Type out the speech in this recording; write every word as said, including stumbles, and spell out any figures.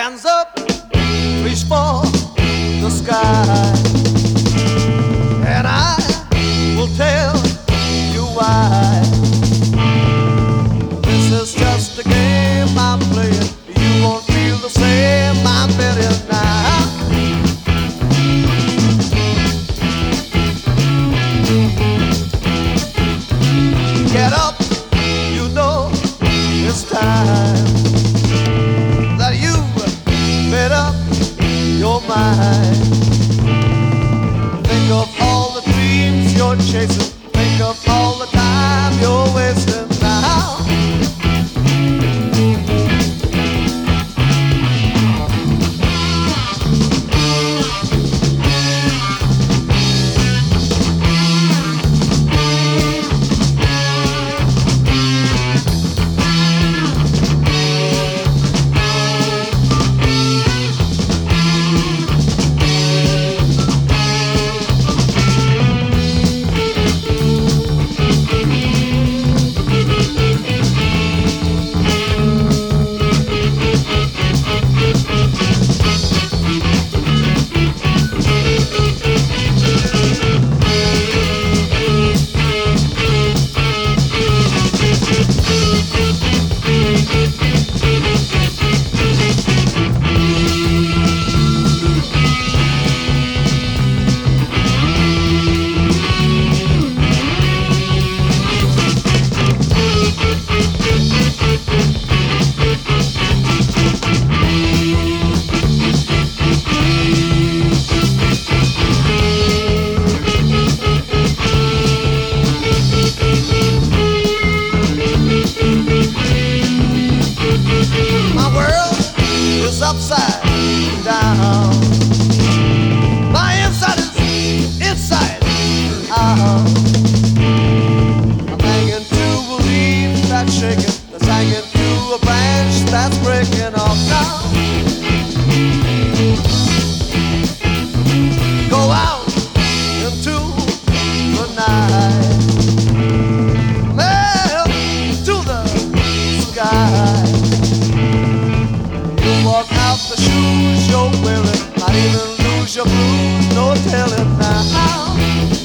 hands up, reach for the sky, and I will tell you why. This is just a game I'm playing. You won't feel the same, I'm betting now. Get up, you know it's time that you made up your mind. Think of all the dreams you're chasing. Think of all the time you're wasting now. Upside down. My inside is inside out. I'm hanging to a leaf that's shaking, that's hanging to a branch that's breaking off now. Go out into the night, well, to the sky. Walk out the shoes you're wearing, might even lose your blues, no telling now.